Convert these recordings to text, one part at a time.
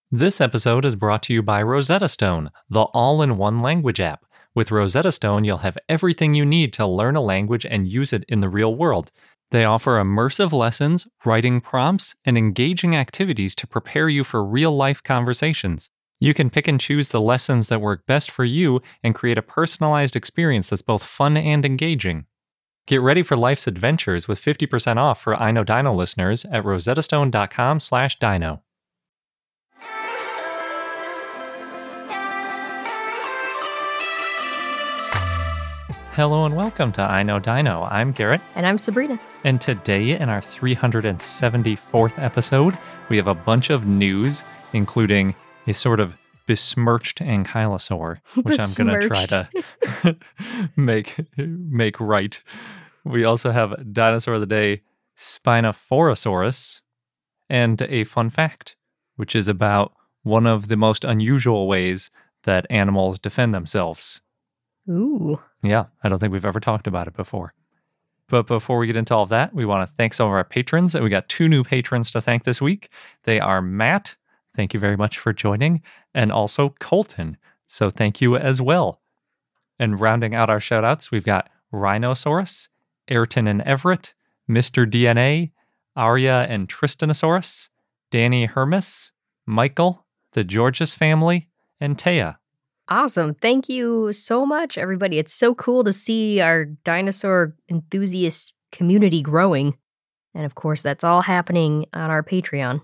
This episode is brought to you by Rosetta Stone, the all-in-one language app. With Rosetta Stone, you'll have everything you need to learn a language and use it in the real world. They offer immersive lessons, writing prompts, and engaging activities to prepare you for real-life conversations. You can pick and choose the lessons that work best for you and create a personalized experience that's both fun and engaging. Get ready for life's adventures with 50% off for I Know Dino listeners at rosettastone.com/dino. Hello and welcome to I Know Dino. I'm Garrett. And I'm Sabrina. And today in our 374th episode, we have a bunch of news, including a sort of besmirched ankylosaur, which I'm going to try to make right. We also have Dinosaur of the Day, Spinophorosaurus, and a fun fact, which is about one of the most unusual ways that animals defend themselves. Ooh. Yeah, I don't think we've ever talked about it before. But before we get into all of that, we want to thank some of our patrons. And we got 2 new patrons to thank this week. They are Matt. Thank you very much for joining. And also Colton. So thank you as well. And rounding out our shout-outs, we've got Rhinosaurus, Ayrton and Everett, Mr. DNA, Arya and Tristanosaurus, Danny Hermes, Michael, the Georges family, and Taya. Awesome. Thank you so much, everybody. It's so cool to see our dinosaur enthusiast community growing. And of course, that's all happening on our Patreon.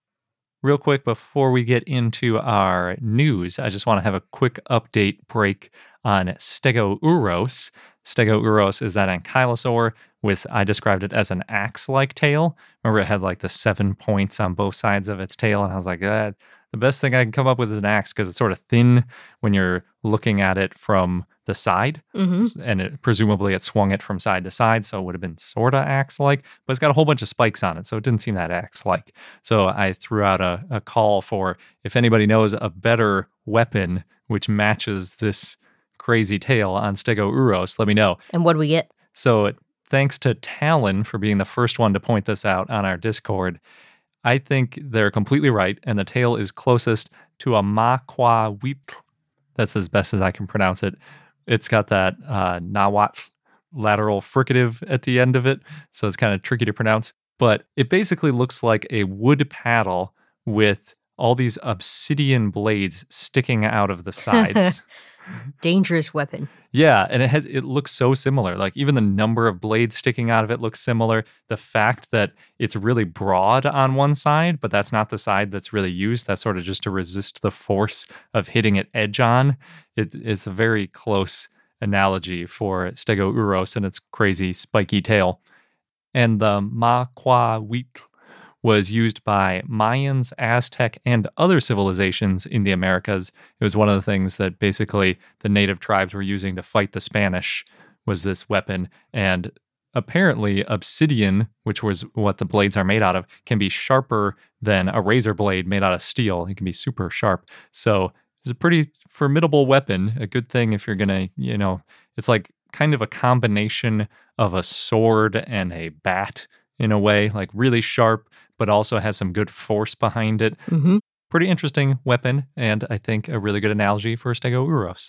Real quick, before we get into our news, I just want to have a quick update break on Stegouros. Stegouros is that ankylosaur with, I described it as an axe-like tail. Remember, it had like the 7 points on both sides of its tail, and I was like, the best thing I can come up with is an axe because it's sort of thin when you're looking at it from the side. Mm-hmm. And presumably it swung it from side to side, so it would have been sort of axe-like, but it's got a whole bunch of spikes on it, so it didn't seem that axe-like. So I threw out a call for if anybody knows a better weapon which matches this crazy tail on Stegouros, let me know. And what do we get? So thanks to Talon for being the first one to point this out on our Discord. I think they're completely right, and the tail is closest to a Maquahuitl. That's as best as I can pronounce it. It's got that Nahuatl lateral fricative at the end of it, so it's kind of tricky to pronounce. But it basically looks like a wood paddle with all these obsidian blades sticking out of the sides. Dangerous weapon. Yeah, and it looks so similar. Like even the number of blades sticking out of it looks similar. The fact that it's really broad on one side, but that's not the side that's really used. That's sort of just to resist the force of hitting it edge on. It is a very close analogy for Stegouros and its crazy spiky tail. And the Maquahuitl was used by Mayans, Aztec, and other civilizations in the Americas. It was one of the things that basically the native tribes were using to fight the Spanish, was this weapon. And apparently obsidian, which was what the blades are made out of, can be sharper than a razor blade made out of steel. It can be super sharp. So it's a pretty formidable weapon. A good thing if you're going to, it's like kind of a combination of a sword and a bat in a way, like really sharp, but also has some good force behind it. Mm-hmm. Pretty interesting weapon, and I think a really good analogy for Stegouros.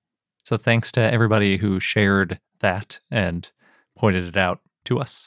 So thanks to everybody who shared that and pointed it out to us.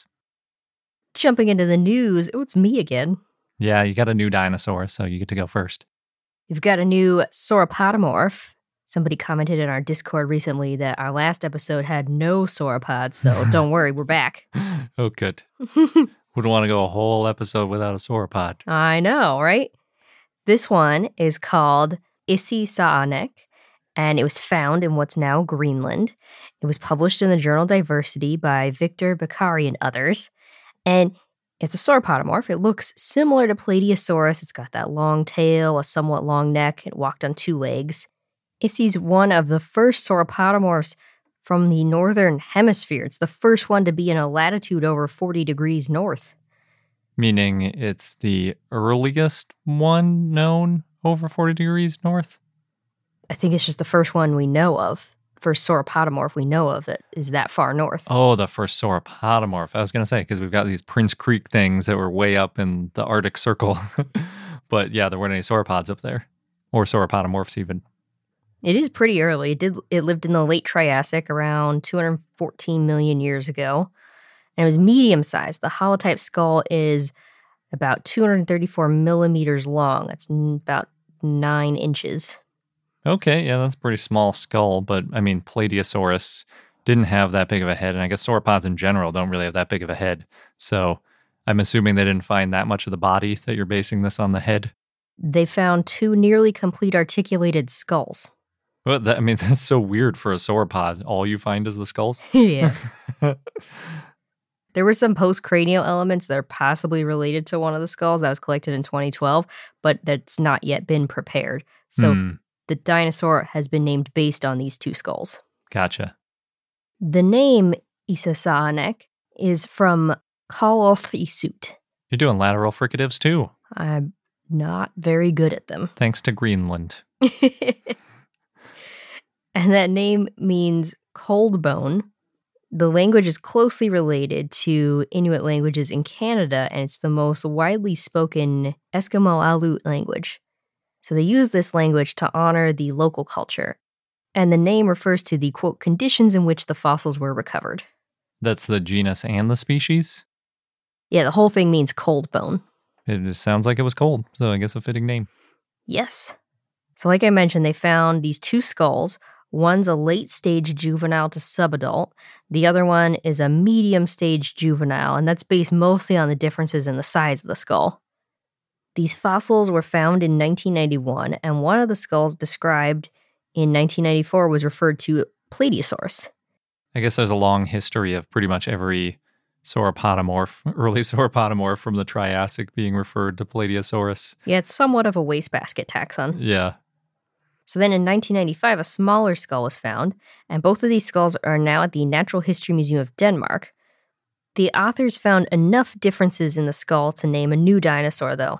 Jumping into the news, it's me again. Yeah, you got a new dinosaur, so you get to go first. You've got a new sauropodomorph. Somebody commented in our Discord recently that our last episode had no sauropods, so don't worry, we're back. Oh, good. Wouldn't want to go a whole episode without a sauropod. I know, right? This one is called Issisaanek, and it was found in what's now Greenland. It was published in the journal Diversity by Victor Beccari and others. And it's a sauropodomorph. It looks similar to Plateosaurus. It's got that long tail, a somewhat long neck. It walked on 2 legs. Issy's one of the first sauropodomorphs from the northern hemisphere. It's the first one to be in a latitude over 40 degrees north. Meaning it's the earliest one known over 40 degrees north? I think it's just the first one we know of. First sauropodomorph we know of that is that far north. Oh, the first sauropodomorph. I was going to say, because we've got these Prince Creek things that were way up in the Arctic Circle. But yeah, there weren't any sauropods up there. Or sauropodomorphs even. It is pretty early. It lived in the late Triassic around 214 million years ago. And it was medium-sized. The holotype skull is about 234 millimeters long. That's about 9 inches. Okay, yeah, that's a pretty small skull. But, I mean, Plateosaurus didn't have that big of a head. And I guess sauropods in general don't really have that big of a head. So I'm assuming they didn't find that much of the body that you're basing this on the head. They found 2 nearly complete articulated skulls. Well, that's so weird for a sauropod. All you find is the skulls? Yeah. There were some postcranial elements that are possibly related to one of the skulls that was collected in 2012, but that's not yet been prepared. So the dinosaur has been named based on these 2 skulls. Gotcha. The name Isisaanek is from Kalolth-Isut. You're doing lateral fricatives too. I'm not very good at them. Thanks to Greenland. And that name means cold bone. The language is closely related to Inuit languages in Canada, and it's the most widely spoken Eskimo-Aleut language. So they use this language to honor the local culture. And the name refers to the, quote, conditions in which the fossils were recovered. That's the genus and the species? Yeah, the whole thing means cold bone. It just sounds like it was cold, so I guess a fitting name. Yes. So like I mentioned, they found these 2 skulls. One's a late-stage juvenile to subadult. The other one is a medium-stage juvenile, and that's based mostly on the differences in the size of the skull. These fossils were found in 1991, and one of the skulls described in 1994 was referred to Plateosaurus. I guess there's a long history of pretty much every sauropodomorph, early sauropodomorph from the Triassic being referred to Plateosaurus. Yeah, it's somewhat of a wastebasket taxon. Yeah. So then in 1995, a smaller skull was found, and both of these skulls are now at the Natural History Museum of Denmark. The authors found enough differences in the skull to name a new dinosaur, though,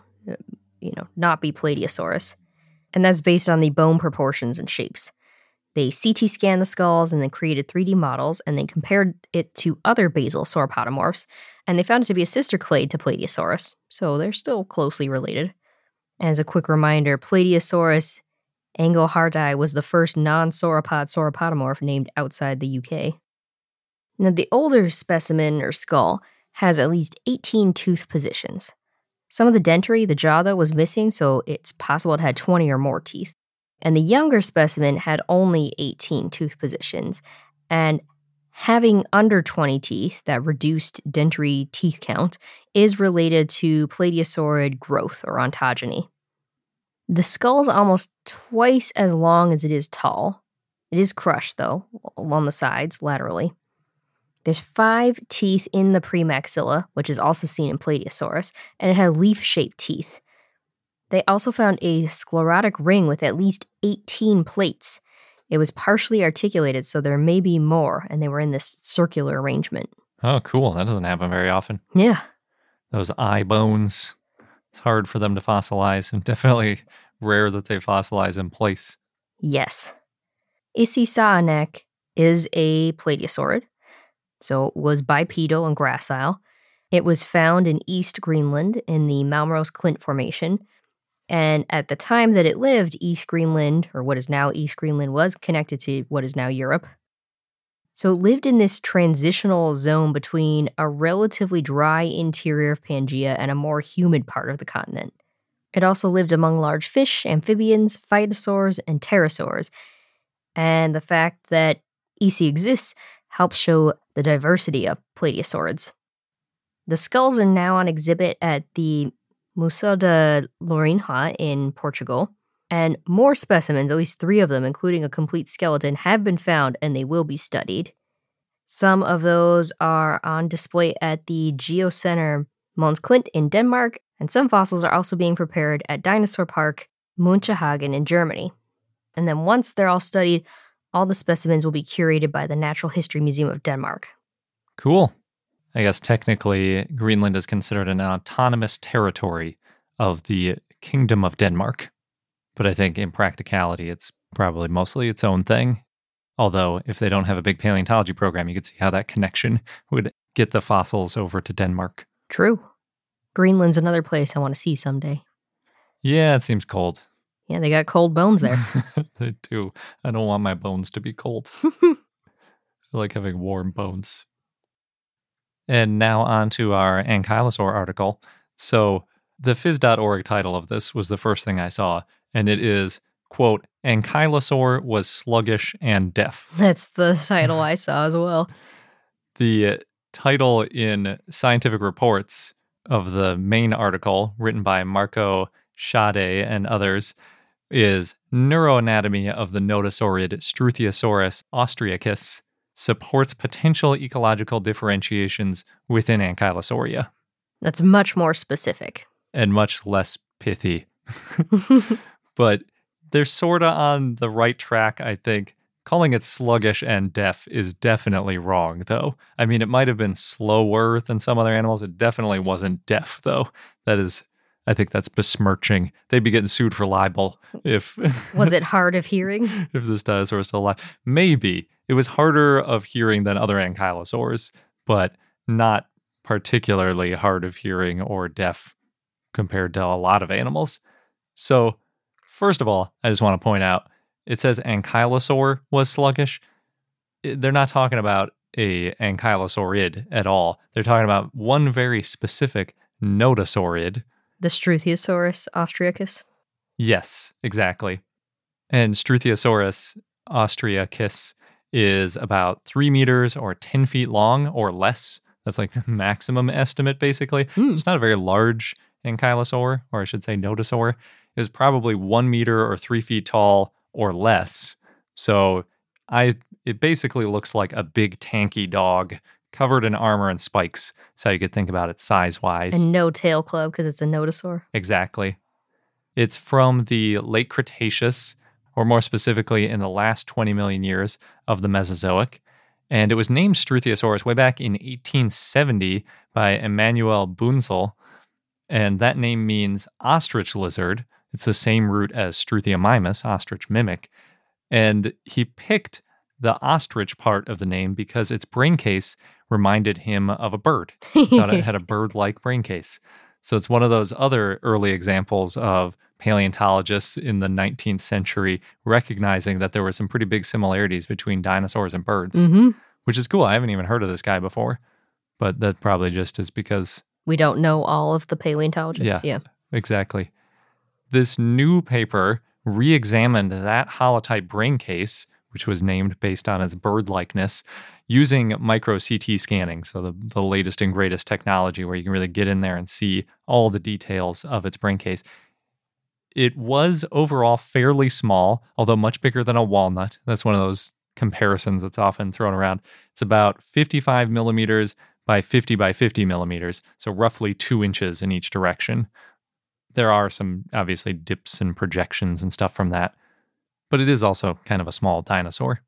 not be Plateosaurus. And that's based on the bone proportions and shapes. They CT scanned the skulls and then created 3D models, and then compared it to other basal sauropodomorphs, and they found it to be a sister clade to Plateosaurus, so they're still closely related. As a quick reminder, Plateosaurus anglehardi was the first non-sauropod sauropodomorph named outside the UK. Now, the older specimen, or skull, has at least 18 tooth positions. Some of the dentary, the jaw, though, was missing, so it's possible it had 20 or more teeth. And the younger specimen had only 18 tooth positions, and having under 20 teeth, that reduced dentary teeth count, is related to plateosaurid growth or ontogeny. The skull's almost twice as long as it is tall. It is crushed, though, along the sides, laterally. There's 5 teeth in the premaxilla, which is also seen in Plateosaurus, and it had leaf-shaped teeth. They also found a sclerotic ring with at least 18 plates. It was partially articulated, so there may be more, and they were in this circular arrangement. Oh, cool. That doesn't happen very often. Yeah. Those eye bones, it's hard for them to fossilize, and definitely rare that they fossilize in place. Yes. Isisaanek is a plateosaurid, so it was bipedal and gracile. It was found in East Greenland in the Malmros Klint Formation, and at the time that it lived, East Greenland, or what is now East Greenland, was connected to what is now Europe. So it lived in this transitional zone between a relatively dry interior of Pangaea and a more humid part of the continent. It also lived among large fish, amphibians, phytosaurs, and pterosaurs. And the fact that Isi exists helps show the diversity of plateosaurids. The skulls are now on exhibit at the Museu de Lourinhã in Portugal, and more specimens, at least 3 of them, including a complete skeleton, have been found and they will be studied. Some of those are on display at the Geocenter Mons Klint in Denmark, and some fossils are also being prepared at Dinosaur Park Münchehagen in Germany. And then once they're all studied, all the specimens will be curated by the Natural History Museum of Denmark. Cool. I guess technically Greenland is considered an autonomous territory of the Kingdom of Denmark. But I think in practicality, it's probably mostly its own thing. Although if they don't have a big paleontology program, you could see how that connection would get the fossils over to Denmark. True. Greenland's another place I want to see someday. Yeah, it seems cold. Yeah, they got cold bones there. They do. I don't want my bones to be cold. I like having warm bones. And now on to our ankylosaur article. So the phys.org title of this was the first thing I saw, and it is, quote, ankylosaur was sluggish and deaf. That's the title I saw as well. The title in Scientific Reports of the main article, written by Marco Schade and others, is Neuroanatomy of the Nodosaurid Struthiosaurus austriacus supports potential ecological differentiations within Ankylosauria. That's much more specific. And much less pithy. But they're sort of on the right track, I think. Calling it sluggish and deaf is definitely wrong, though. I mean, it might have been slower than some other animals. It definitely wasn't deaf, though. That is, I think that's besmirching. They'd be getting sued for libel if... Was it hard of hearing? If this dinosaur was still alive. Maybe. It was harder of hearing than other ankylosaurs, but not particularly hard of hearing or deaf compared to a lot of animals. So, first of all, I just want to point out, it says ankylosaur was sluggish. They're not talking about a ankylosaurid at all. They're talking about one very specific nodosaurid. The Struthiosaurus austriacus? Yes, exactly. And Struthiosaurus austriacus is about 3 meters or 10 feet long or less. That's like the maximum estimate, basically. It's not a very large ankylosaur, or I should say nodosaur. It is probably 1 meter or 3 feet tall or less. So it basically looks like a big tanky dog covered in armor and spikes. That's how you could think about it size-wise. And no tail club because it's a nodosaur. Exactly. It's from the late Cretaceous, or more specifically in the last 20 million years of the Mesozoic. And it was named Struthiosaurus way back in 1870 by Emmanuel Bunzel. And that name means ostrich lizard. It's the same root as Struthiomymus, ostrich mimic. And he picked the ostrich part of the name because its brain case reminded him of a bird. Thought it had a bird-like brain case. So it's one of those other early examples of paleontologists in the 19th century recognizing that there were some pretty big similarities between dinosaurs and birds, which is cool. I haven't even heard of this guy before, but that probably just is because... We don't know all of the paleontologists. Yeah. Exactly. This new paper re-examined that holotype brain case, which was named based on its bird-likeness, using micro-CT scanning, so the latest and greatest technology where you can really get in there and see all the details of its brain case. It was overall fairly small, although much bigger than a walnut. That's one of those comparisons that's often thrown around. It's about 55 millimeters by 50 by 50 millimeters, so roughly 2 inches in each direction. There are some, obviously, dips and projections and stuff from that, but it is also kind of a small dinosaur.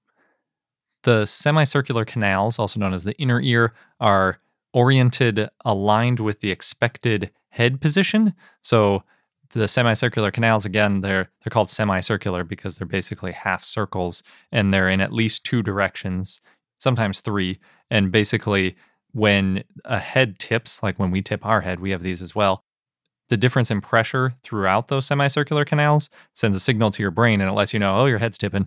The semicircular canals, also known as the inner ear, are oriented aligned with the expected head position. So the semicircular canals, again, they're called semicircular because they're basically half circles, and they're in at least 2 directions, sometimes 3. And basically, when a head tips, like when we tip our head, we have these as well, the difference in pressure throughout those semicircular canals sends a signal to your brain, and it lets you know, oh, your head's tipping,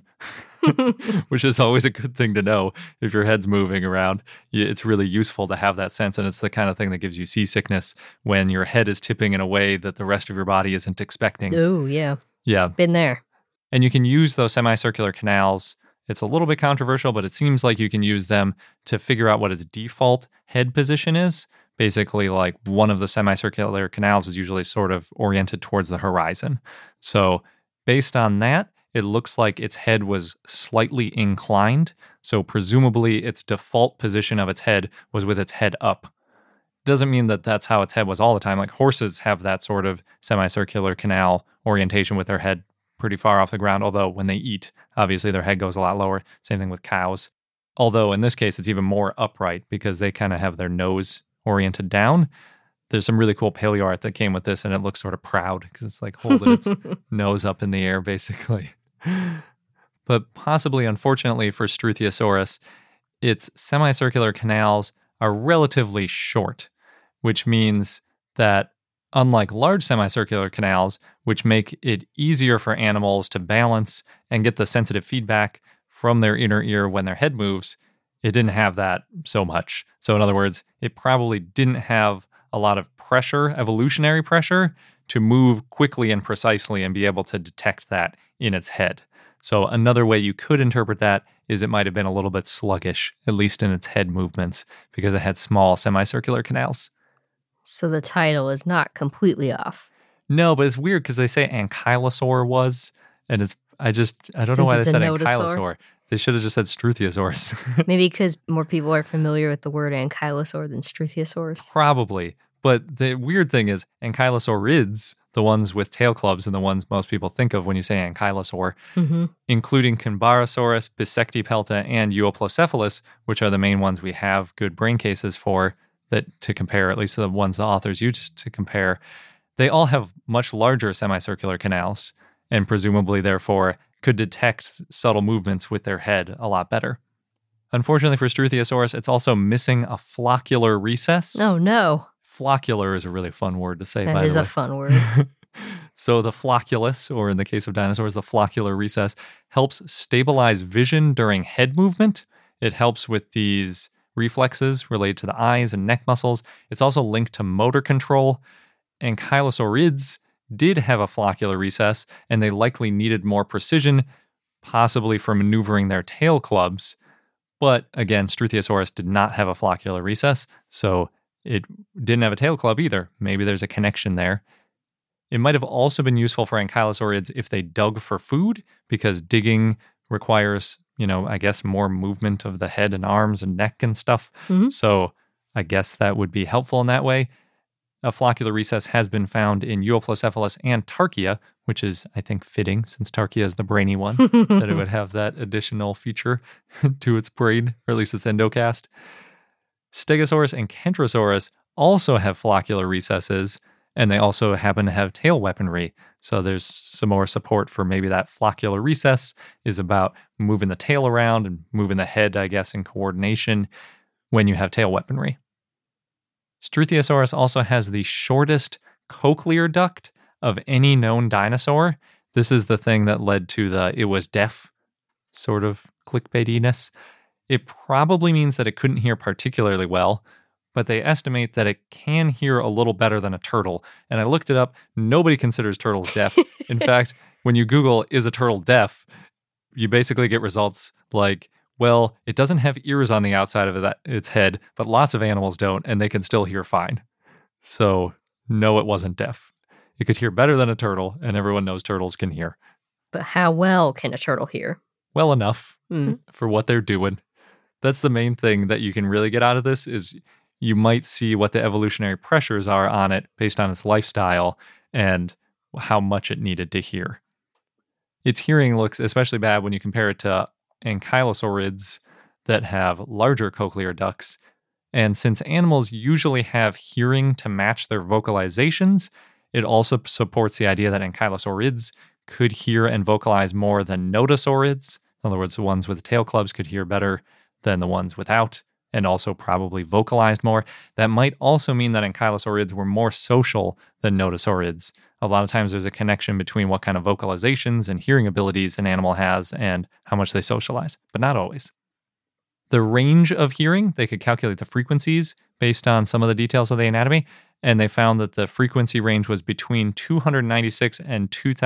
which is always a good thing to know. If your head's moving around, it's really useful to have that sense, and it's the kind of thing that gives you seasickness when your head is tipping in a way that the rest of your body isn't expecting. Oh, yeah. Yeah. Been there. And you can use those semicircular canals. It's a little bit controversial, but it seems like you can use them to figure out what its default head position is. Basically, like one of the semicircular canals is usually sort of oriented towards the horizon. So based on that, it looks like its head was slightly inclined. So presumably its default position of its head was with its head up. Doesn't mean that that's how its head was all the time. Like horses have that sort of semicircular canal orientation with their head pretty far off the ground. Although when they eat, obviously their head goes a lot lower. Same thing with cows. Although in this case, it's even more upright because they kind of have their nose oriented down. There's some really cool paleo art that came with this, and it looks sort of proud because it's like holding its nose up in the air, basically. But possibly, unfortunately for Struthiosaurus, its semicircular canals are relatively short, which means that Unlike large semicircular canals, which make it easier for animals to balance and get the sensitive feedback from their inner ear when their head moves, it didn't have that so much. So, in other words, it probably didn't have a lot of pressure, evolutionary pressure, to move quickly and precisely and be able to detect that in its head. So, another way you could interpret that is it might have been a little bit sluggish, at least in its head movements, because it had small semicircular canals. So the title is not completely off. No, but it's weird because they say ankylosaur was, and I don't know why they Since it's said a notosaur? ankylosaur. They should have just said Struthiosaurus. Maybe because more people are familiar with the word ankylosaur than Struthiosaurus. Probably. But the weird thing is ankylosaurids, the ones with tail clubs and the ones most people think of when you say ankylosaur, including Chimbarosaurus, Bisectipelta, and Euoplocephalus, which are the main ones we have good brain cases for, that to compare, at least the ones the authors used to compare, they all have much larger semicircular canals and presumably, therefore, could detect subtle movements with their head a lot better. Unfortunately for Struthiosaurus, it's also missing a floccular recess. Oh, no. Floccular is a really fun word to say, by the way. That is a fun word. So the flocculus, or in the case of dinosaurs, the floccular recess, helps stabilize vision during head movement. It helps with these reflexes related to the eyes and neck muscles. It's also linked to motor control. Ankylosaurids did have a floccular recess, and they likely needed more precision, possibly for maneuvering their tail clubs. But again, Struthiosaurus did not have a floccular recess, so it didn't have a tail club either. Maybe there's a connection there. It might have also been useful for ankylosaurids if they dug for food, because digging requires, I guess more movement of the head and arms and neck and stuff. So I guess that would be helpful in that way. A floccular recess has been found in Euoplocephalus and Tarchia, which is, I think, fitting since Tarchia is the brainy one, that it would have that additional feature to its brain, or at least its endocast. Stegosaurus and Kentrosaurus also have floccular recesses, and they also happen to have tail weaponry. So there's some more support for maybe that floccular recess is about moving the tail around and moving the head, I guess, in coordination when you have tail weaponry. Struthiosaurus also has the shortest cochlear duct of any known dinosaur. This is the thing that led to the "it was deaf" sort of clickbaitiness. It probably means that it couldn't hear particularly well, but they estimate that it can hear a little better than a turtle. And I looked it up. Nobody considers turtles deaf. In fact, when you Google, "is a turtle deaf?" you basically get results like, well, it doesn't have ears on the outside of its head, but lots of animals don't, and they can still hear fine. So, no, it wasn't deaf. It could hear better than a turtle, and everyone knows turtles can hear. But how well can a turtle hear? Well enough for what they're doing. That's the main thing that you can really get out of this is you might see what the evolutionary pressures are on it based on its lifestyle and how much it needed to hear. Its hearing looks especially bad when you compare it to ankylosaurids that have larger cochlear ducts. And since animals usually have hearing to match their vocalizations, it also supports the idea that ankylosaurids could hear and vocalize more than notosaurids. In other words, the ones with tail clubs could hear better than the ones without, and also probably vocalized more. That might also mean that ankylosaurids were more social than notosaurids. A lot of times there's a connection between what kind of vocalizations and hearing abilities an animal has and how much they socialize, but not always. The range of hearing, they could calculate the frequencies based on some of the details of the anatomy, and they found that the frequency range was between 296 and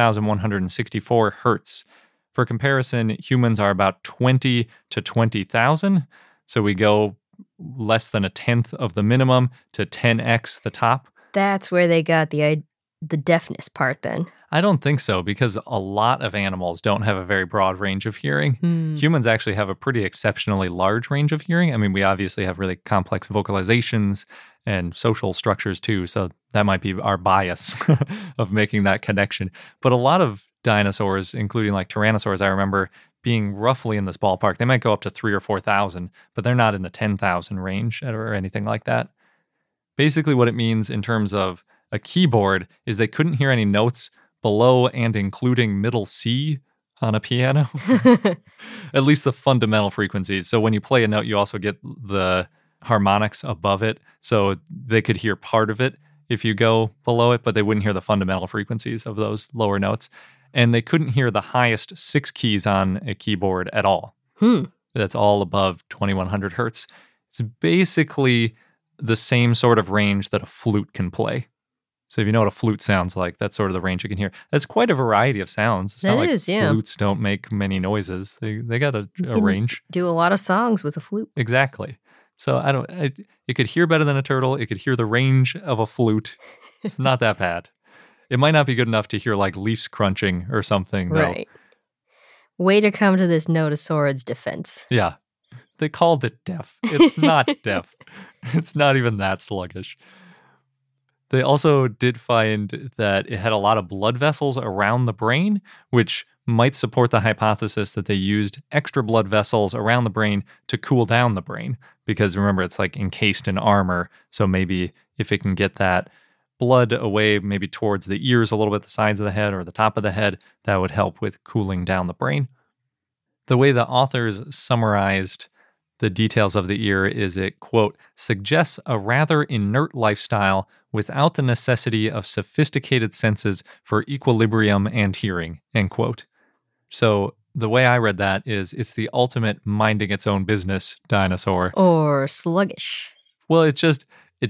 2,164 hertz. For comparison, humans are about 20 to 20,000. So we go less than a tenth of the minimum to 10x the top. That's where they got the deafness part then. I don't think so, because a lot of animals don't have a very broad range of hearing. Humans actually have a pretty exceptionally large range of hearing. I mean, we obviously have really complex vocalizations and social structures too, so that might be our bias of making that connection. But a lot of dinosaurs, including like Tyrannosaurs, I remember being roughly in this ballpark. They might go up to 3,000 or 4,000, but they're not in the 10,000 range or anything like that. Basically, what it means in terms of a keyboard is they couldn't hear any notes below and including middle C on a piano. At least the fundamental frequencies. So when you play a note, you also get the harmonics above it. So they could hear part of it if you go below it, but they wouldn't hear the fundamental frequencies of those lower notes. And they couldn't hear the highest 6 keys on a keyboard at all. That's all above 2100 hertz. It's basically the same sort of range that a flute can play. So if you know what a flute sounds like, that's sort of the range you can hear. That's quite a variety of sounds. It's not like flutes don't make many noises. They got a range. Do a lot of songs with a flute. Exactly. So it could hear better than a turtle. It could hear the range of a flute. It's not that bad. It might not be good enough to hear like leaves crunching or something, though. Right. Way to come to this Notosaurid's defense. Yeah. They called it deaf. It's not deaf. It's not even that sluggish. They also did find that it had a lot of blood vessels around the brain, which might support the hypothesis that they used extra blood vessels around the brain to cool down the brain. Because remember, it's like encased in armor. So maybe if it can get that blood away, maybe towards the ears a little bit, the sides of the head or the top of the head, that would help with cooling down the brain. The way the authors summarized the details of the ear is it, quote, suggests a rather inert lifestyle without the necessity of sophisticated senses for equilibrium and hearing, end quote. So the way I read that is it's the ultimate minding its own business dinosaur. Or sluggish. Well, it's just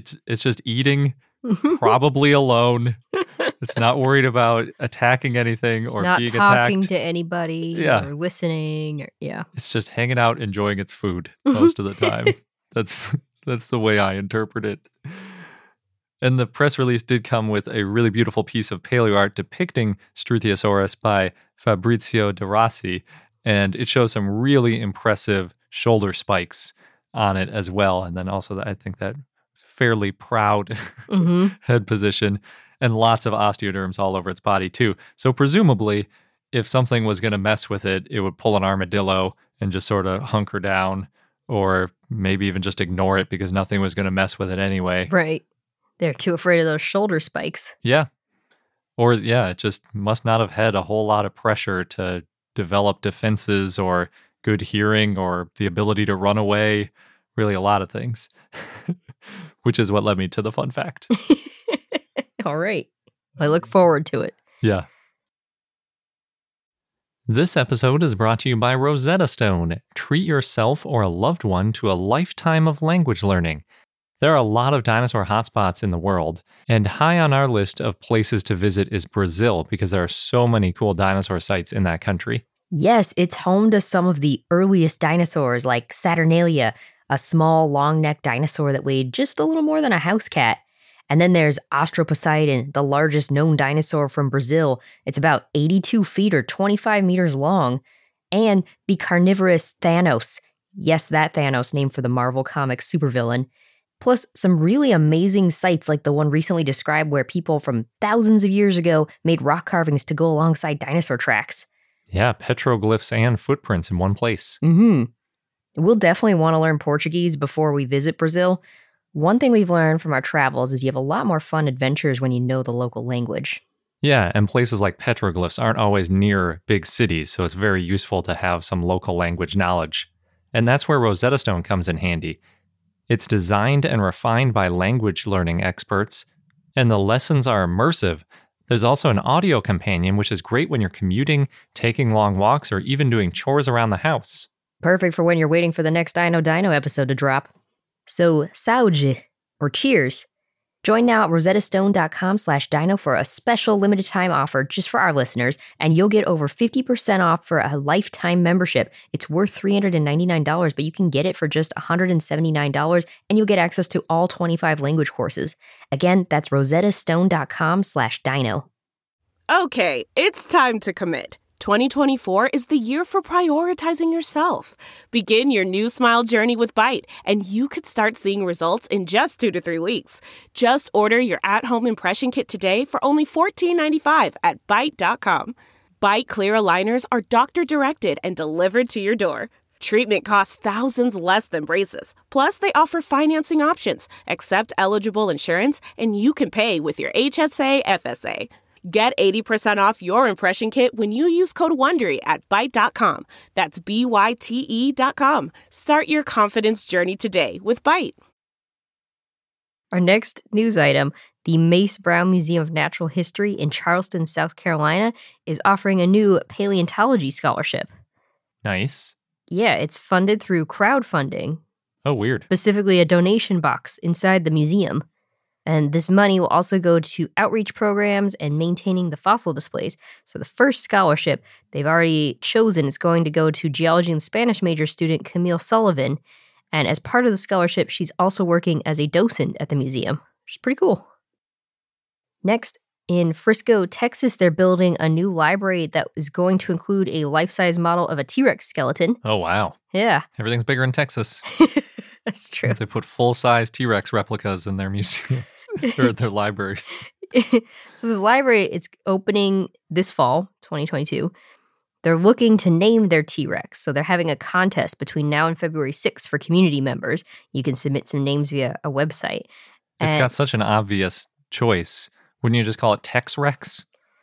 eating, probably alone. It's not worried about attacking anything or being attacked. It's not talking to anybody or listening. It's just hanging out, enjoying its food most of the time. That's the way I interpret it. And the press release did come with a really beautiful piece of paleoart depicting Struthiosaurus by Fabrizio De Rossi, and it shows some really impressive shoulder spikes on it as well. And then also, I think that fairly proud head position. And lots of osteoderms all over its body, too. So presumably, if something was going to mess with it, it would pull an armadillo and just sort of hunker down, or maybe even just ignore it because nothing was going to mess with it anyway. Right. They're too afraid of those shoulder spikes. Yeah. Or, it just must not have had a whole lot of pressure to develop defenses or good hearing or the ability to run away. Really a lot of things. Which is what led me to the fun fact. All right. I look forward to it. Yeah. This episode is brought to you by Rosetta Stone. Treat yourself or a loved one to a lifetime of language learning. There are a lot of dinosaur hotspots in the world, and high on our list of places to visit is Brazil because there are so many cool dinosaur sites in that country. Yes, it's home to some of the earliest dinosaurs like Saturnalia, a small long-necked dinosaur that weighed just a little more than a house cat. And then there's Austroposeidon, the largest known dinosaur from Brazil. It's about 82 feet or 25 meters long. And the carnivorous Thanos. Yes, that Thanos, named for the Marvel Comics supervillain. Plus some really amazing sites like the one recently described where people from thousands of years ago made rock carvings to go alongside dinosaur tracks. Yeah, petroglyphs and footprints in one place. We'll definitely want to learn Portuguese before we visit Brazil. One thing we've learned from our travels is you have a lot more fun adventures when you know the local language. Yeah, and places like petroglyphs aren't always near big cities, so it's very useful to have some local language knowledge. And that's where Rosetta Stone comes in handy. It's designed and refined by language learning experts, and the lessons are immersive. There's also an audio companion, which is great when you're commuting, taking long walks, or even doing chores around the house. Perfect for when you're waiting for the next Dino episode to drop. So, saúde, or cheers. Join now at rosettastone.com/dino for a special limited time offer just for our listeners, and you'll get over 50% off for a lifetime membership. It's worth $399, but you can get it for just $179, and you'll get access to all 25 language courses. Again, that's rosettastone.com/dino. Okay, it's time to commit. 2024 is the year for prioritizing yourself. Begin your new smile journey with Byte, and you could start seeing results in just 2 to 3 weeks. Just order your at-home impression kit today for only $14.95 at Byte.com. Byte clear aligners are doctor-directed and delivered to your door. Treatment costs thousands less than braces. Plus, they offer financing options, accept eligible insurance, and you can pay with your HSA FSA. Get 80% off your impression kit when you use code WONDERY at Byte.com. That's BYTE.com. Start your confidence journey today with Byte. Our next news item, The Mace Brown Museum of Natural History in Charleston, South Carolina, is offering a new paleontology scholarship. Nice. Yeah, it's funded through crowdfunding, Oh, weird. specifically a donation box inside the museum. And this money will also go to outreach programs and maintaining the fossil displays. So the first scholarship they've already chosen is going to go to geology and Spanish major student Camille Sullivan. And as part of the scholarship, she's also working as a docent at the museum, which is pretty cool. Next, in Frisco, Texas, they're building a new library that is going to include a life-size model of a T-Rex skeleton. Oh, wow. Yeah, Everything's bigger in Texas. that's true. They put full-size T-Rex replicas in their museums or their libraries. So this library, it's opening this fall, 2022. They're looking to name their T-Rex. So they're having a contest between now and February 6th for community members. You can submit some names via a website. It's got such an obvious choice. Wouldn't you just call it Tex-Rex?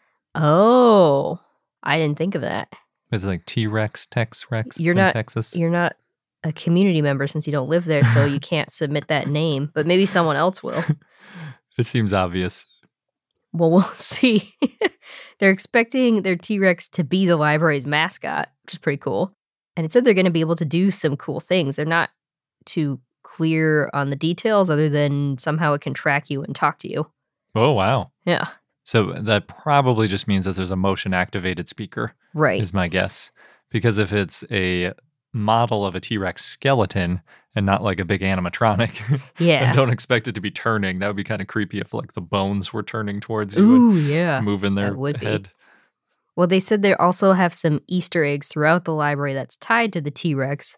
Oh, I didn't think of that. It's like T-Rex, Tex-Rex You're in not- Texas. You're not a community member since you don't live there, so you can't submit that name, but maybe someone else will. It seems obvious. Well, we'll see. They're expecting their T-Rex to be the library's mascot, which is pretty cool. And it said they're going to be able to do some cool things. They're not too clear on the details other than somehow it can track you and talk to you. Oh, wow. Yeah, So that probably just means that there's a motion-activated speaker, right. is my guess. Because if it's a model of a T-Rex skeleton and not like a big animatronic, Yeah. I don't expect it to be turning. That would be kind of creepy if like the bones were turning towards you Ooh, yeah. and moving their that would be. head. Well, they said they also have some Easter eggs throughout the library that's tied to the T-Rex.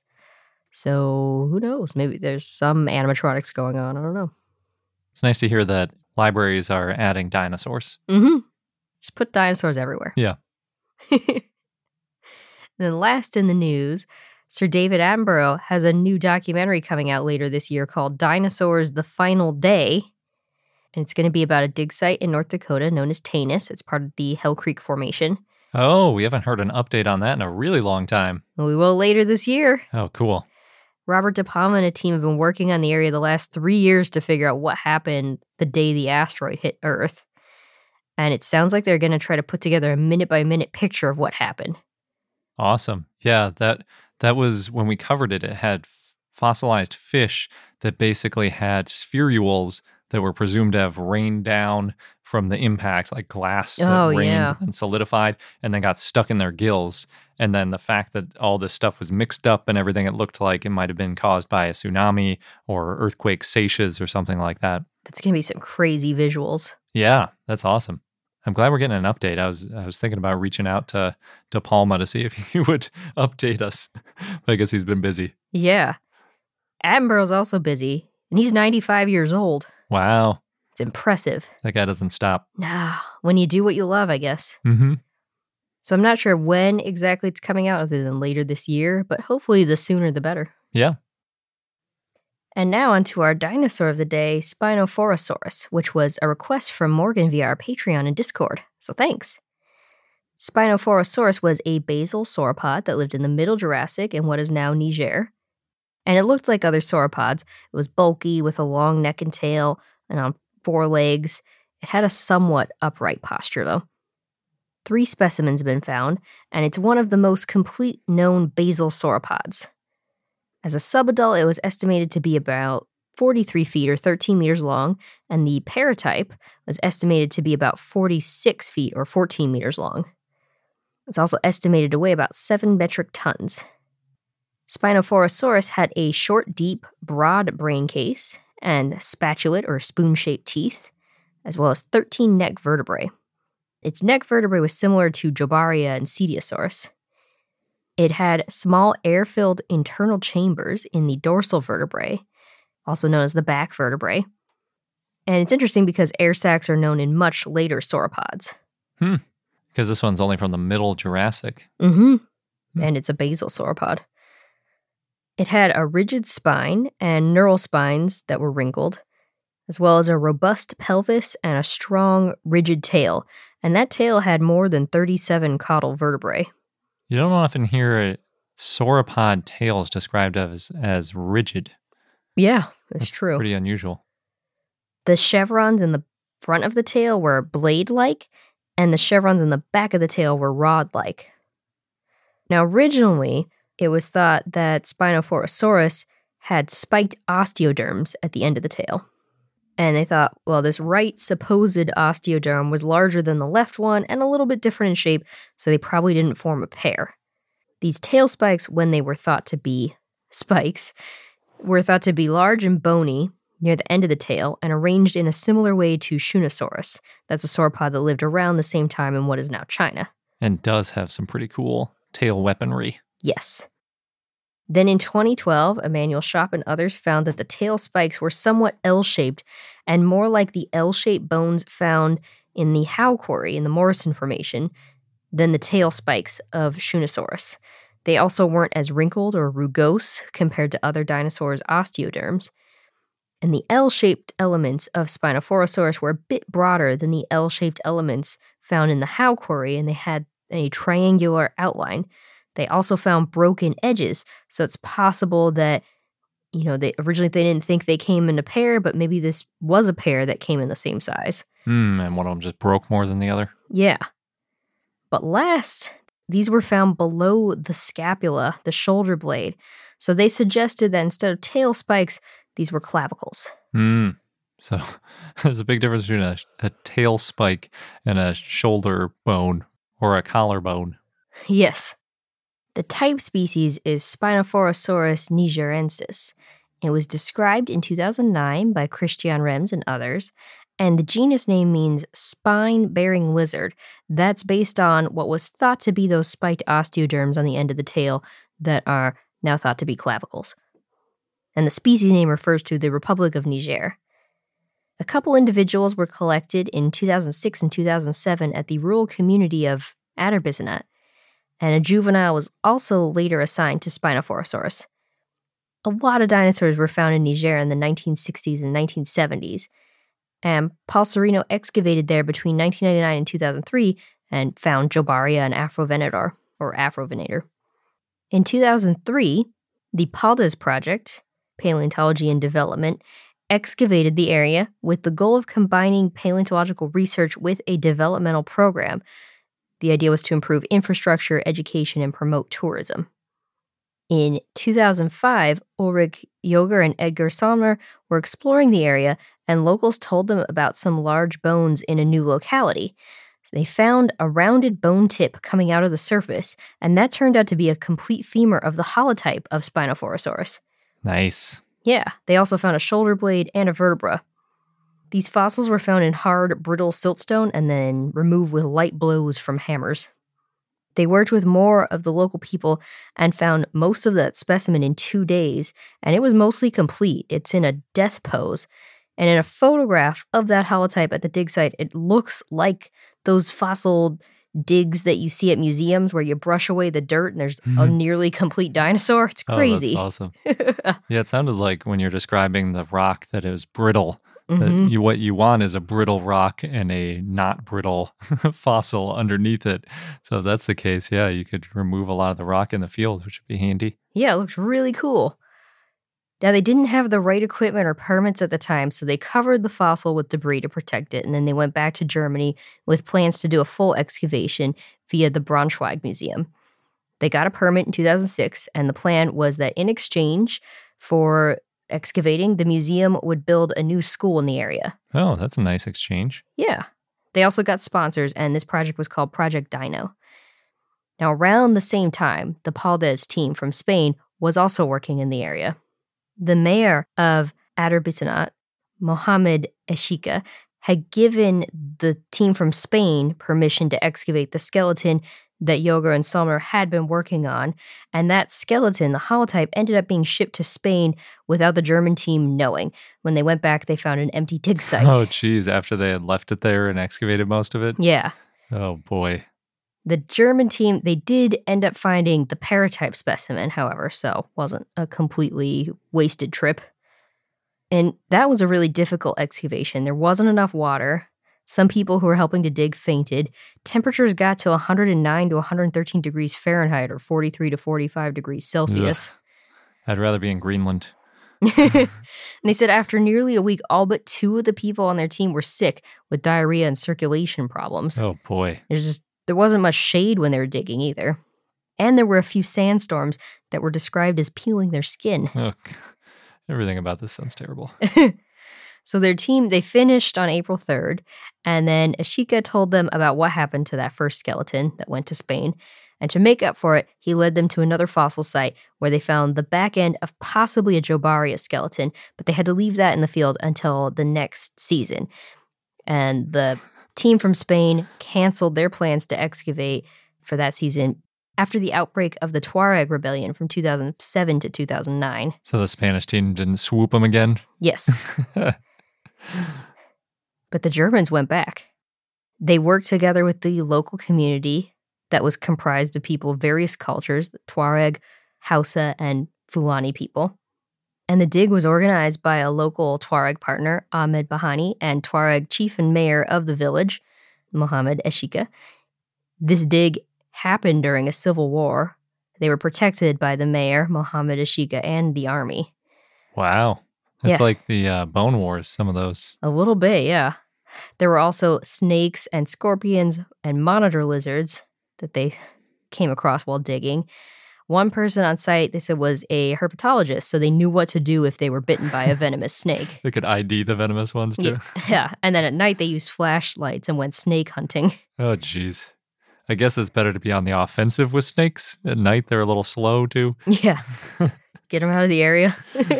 So who knows? Maybe there's some animatronics going on. I don't know. It's nice to hear that libraries are adding dinosaurs. Mm-hmm. Just put dinosaurs everywhere. Yeah. Then last in the news, Sir David Attenborough has a new documentary coming out later this year called Dinosaurs: The Final Day. And it's going to be about a dig site in North Dakota known as Tanis. It's part of the Hell Creek Formation. Oh, we haven't heard an update on that in a really long time. Well, we will later this year. Oh, cool. Robert De Palma and a team have been working on the area the last 3 years to figure out what happened the day the asteroid hit Earth. And it sounds like they're going to try to put together a minute-by-minute picture of what happened. Awesome. Yeah, that was when we covered it. It had fossilized fish that basically had spherules that were presumed to have rained down from the impact, like glass that rained and solidified and then got stuck in their gills. And then the fact that all this stuff was mixed up and everything, it looked like it might have been caused by a tsunami or earthquake seiches or something like that. That's going to be some crazy visuals. Yeah, that's awesome. I'm glad we're getting an update. I was thinking about reaching out to De Palma to see if he would update us. But I guess he's been busy. Yeah. Attenborough's also busy, and he's 95 years old. Wow. It's impressive. That guy doesn't stop. Nah, when you do what you love, I guess. Mm-hmm. So I'm not sure when exactly it's coming out other than later this year, but hopefully the sooner the better. Yeah. And now onto our dinosaur of the day, Spinophorosaurus, which was a request from Morgan via our Patreon and Discord. So thanks. Spinophorosaurus was a basal sauropod that lived in the Middle Jurassic in what is now Niger. And it looked like other sauropods. It was bulky with a long neck and tail and on 4 legs. It had a somewhat upright posture, though. 3 specimens have been found, and it's one of the most complete known basal sauropods. As a subadult, it was estimated to be about 43 feet or 13 meters long, and the paratype was estimated to be about 46 feet or 14 meters long. It's also estimated to weigh about 7 metric tons. Spinophorosaurus had a short, deep, broad brain case and spatulate or spoon-shaped teeth, as well as 13 neck vertebrae. Its neck vertebrae was similar to Jobaria and Cetiosaurus. It had small air-filled internal chambers in the dorsal vertebrae, also known as the back vertebrae. And it's interesting because air sacs are known in much later sauropods. Because this one's only from the Middle Jurassic. Mm-hmm. And it's a basal sauropod. It had a rigid spine and neural spines that were wrinkled, as well as a robust pelvis and a strong, rigid tail. And that tail had more than 37 caudal vertebrae. You don't often hear sauropod tails described as rigid. Yeah, it's That's true. Pretty unusual. The chevrons in the front of the tail were blade-like, and the chevrons in the back of the tail were rod-like. Now, originally, it was thought that Spinophorosaurus had spiked osteoderms at the end of the tail. And they thought, well, this right supposed osteoderm was larger than the left one and a little bit different in shape, so they probably didn't form a pair. These tail spikes, when they were thought to be spikes, were thought to be large and bony near the end of the tail and arranged in a similar way to Shunosaurus. That's a sauropod that lived around the same time in what is now China. And does have some pretty cool tail weaponry. Yes. Then in 2012, Emanuel Schopp and others found that the tail spikes were somewhat L-shaped and more like the L-shaped bones found in the Howe Quarry in the Morrison Formation than the tail spikes of Shunosaurus. They also weren't as wrinkled or rugose compared to other dinosaurs' osteoderms. And the L-shaped elements of Spinophorosaurus were a bit broader than the L-shaped elements found in the Howe Quarry, and they had a triangular outline. They also found broken edges, so it's possible that, they didn't think they came in a pair, but maybe this was a pair that came in the same size. And one of them just broke more than the other? Yeah. But last, these were found below the scapula, the shoulder blade, so they suggested that instead of tail spikes, these were clavicles. So there's a big difference between a tail spike and a shoulder bone or a collarbone. Yes. The type species is Spinophorosaurus nigerensis. It was described in 2009 by Christian Rems and others, and the genus name means spine-bearing lizard. That's based on what was thought to be those spiked osteoderms on the end of the tail that are now thought to be clavicles. And the species name refers to the Republic of Niger. A couple individuals were collected in 2006 and 2007 at the rural community of Adderbisinat, and a juvenile was also later assigned to Spinophorosaurus. A lot of dinosaurs were found in Niger in the 1960s and 1970s, and Paul Serino excavated there between 1999 and 2003 and found Jobaria and Afrovenator. In 2003, the PALDES project, Paleontology and Development, excavated the area with the goal of combining paleontological research with a developmental program. The idea was to improve infrastructure, education, and promote tourism. In 2005, Ulrich Joger and Edgar Sommer were exploring the area, and locals told them about some large bones in a new locality. They found a rounded bone tip coming out of the surface, and that turned out to be a complete femur of the holotype of Spinophorosaurus. Nice. Yeah, they also found a shoulder blade and a vertebra. These fossils were found in hard, brittle siltstone and then removed with light blows from hammers. They worked with more of the local people and found most of that specimen in 2 days, and it was mostly complete. It's in a death pose. And in a photograph of that holotype at the dig site, it looks like those fossil digs that you see at museums where you brush away the dirt and there's a nearly complete dinosaur. It's crazy. Oh, that's awesome. Yeah, it sounded like when you're describing the rock that it was brittle. That what you want is a brittle rock and a not brittle fossil underneath it. So if that's the case, yeah, you could remove a lot of the rock in the field, which would be handy. Yeah, it looks really cool. Now, they didn't have the right equipment or permits at the time, so they covered the fossil with debris to protect it, and then they went back to Germany with plans to do a full excavation via the Braunschweig Museum. They got a permit in 2006, and the plan was that in exchange for excavating, the museum would build a new school in the area. Oh, that's a nice exchange. Yeah. They also got sponsors, and this project was called Project Dino. Now, around the same time, the PALDES team from Spain was also working in the area. The mayor of Adderbisinat, Mohamed Eshika, had given the team from Spain permission to excavate the skeleton that Joger and Sommer had been working on, and that skeleton, the holotype, ended up being shipped to Spain without the German team knowing. When they went back, they found an empty dig site. Oh, geez, after they had left it there and excavated most of it? Yeah. Oh, boy. The German team, they did end up finding the paratype specimen, however, so wasn't a completely wasted trip. And that was a really difficult excavation. There wasn't enough water. Some people who were helping to dig fainted. Temperatures got to 109 to 113 degrees Fahrenheit or 43 to 45 degrees Celsius. Ugh. I'd rather be in Greenland. And they said after nearly a week, all but 2 of the people on their team were sick with diarrhea and circulation problems. Oh, boy. There wasn't much shade when they were digging either. And there were a few sandstorms that were described as peeling their skin. Oh, everything about this sounds terrible. So their team, they finished on April 3rd, and then Ashika told them about what happened to that first skeleton that went to Spain. And to make up for it, he led them to another fossil site where they found the back end of possibly a Jobaria skeleton, but they had to leave that in the field until the next season. And the team from Spain canceled their plans to excavate for that season after the outbreak of the Tuareg rebellion from 2007 to 2009. So the Spanish team didn't swoop them again? Yes. But the Germans went back. They worked together with the local community that was comprised of people of various cultures, the Tuareg, Hausa, and Fulani people. And the dig was organized by a local Tuareg partner, Ahmed Bahani, and Tuareg chief and mayor of the village, Mohammed Eshika. This dig happened during a civil war. They were protected by the mayor, Mohammed Eshika, and the army. Wow. That's Yeah. like the Bone Wars, some of those. A little bit, yeah. There were also snakes and scorpions and monitor lizards that they came across while digging. One person on site, they said, was a herpetologist, so they knew what to do if they were bitten by a venomous snake. They could ID the venomous ones, too. Yeah, and then at night they used flashlights and went snake hunting. Oh, jeez. I guess it's better to be on the offensive with snakes. At night, they're a little slow, too. Yeah, get them out of the area.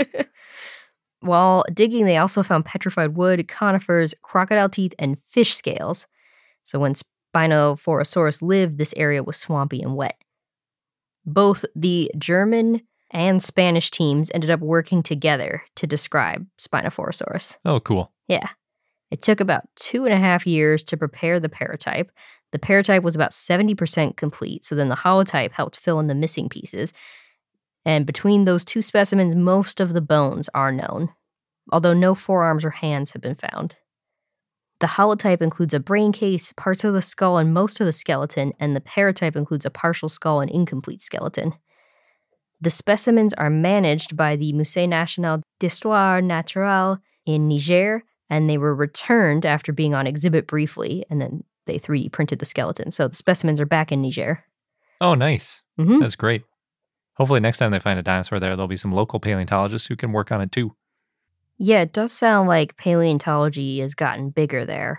While digging, they also found petrified wood, conifers, crocodile teeth, and fish scales. So when Spinosaurus lived, this area was swampy and wet. Both the German and Spanish teams ended up working together to describe Spinosaurus. Oh, cool. Yeah. It took about 2.5 years to prepare the paratype. The paratype was about 70% complete, so then the holotype helped fill in the missing pieces. And between those two specimens, most of the bones are known, although no forearms or hands have been found. The holotype includes a brain case, parts of the skull, and most of the skeleton, and the paratype includes a partial skull and incomplete skeleton. The specimens are managed by the Musée National d'Histoire Naturelle in Niger, and they were returned after being on exhibit briefly, and then they 3D printed the skeleton. So the specimens are back in Niger. Oh, nice. Mm-hmm. That's great. Hopefully next time they find a dinosaur there'll be some local paleontologists who can work on it too. Yeah, it does sound like paleontology has gotten bigger there.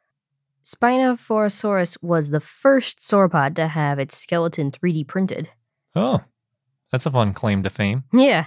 Spinosaurus was the first sauropod to have its skeleton 3D printed. Oh, that's a fun claim to fame. Yeah.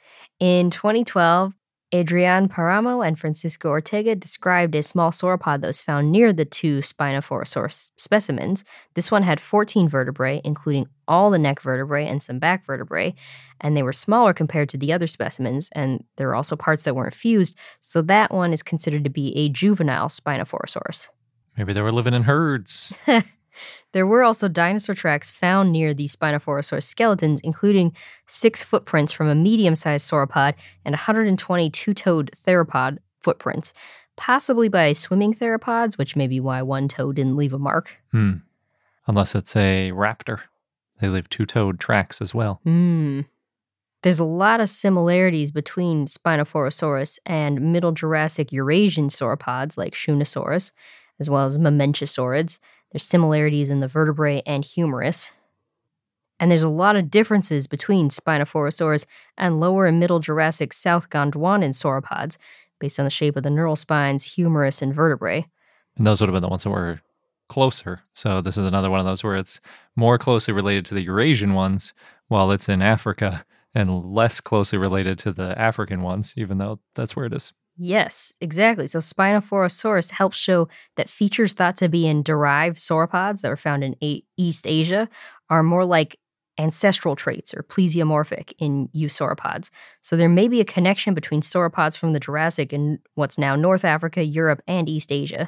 In 2012, Adrian Paramo and Francisco Ortega described a small sauropod that was found near the 2 Spinosaurus specimens. This one had 14 vertebrae, including all the neck vertebrae and some back vertebrae, and they were smaller compared to the other specimens, and there were also parts that weren't fused, so that one is considered to be a juvenile Spinosaurus. Maybe they were living in herds. There were also dinosaur tracks found near the Spinosaurus skeletons, including 6 footprints from a medium-sized sauropod and 120 two-toed theropod footprints, possibly by swimming theropods, which may be why one toe didn't leave a mark. Unless it's a raptor. They leave two-toed tracks as well. There's a lot of similarities between Spinosaurus and Middle Jurassic Eurasian sauropods like Shunosaurus, as well as Mamenchisaurids. There's similarities in the vertebrae and humerus. And there's a lot of differences between Spinosaurus and Lower and Middle Jurassic South Gondwanan sauropods based on the shape of the neural spines, humerus, and vertebrae. And those would have been the ones that were closer. So this is another one of those where it's more closely related to the Eurasian ones while it's in Africa and less closely related to the African ones, even though that's where it is. Yes, exactly. So Spinosaurus helps show that features thought to be in derived sauropods that were found in East Asia are more like ancestral traits or plesiomorphic in eusauropods. So there may be a connection between sauropods from the Jurassic and what's now North Africa, Europe, and East Asia.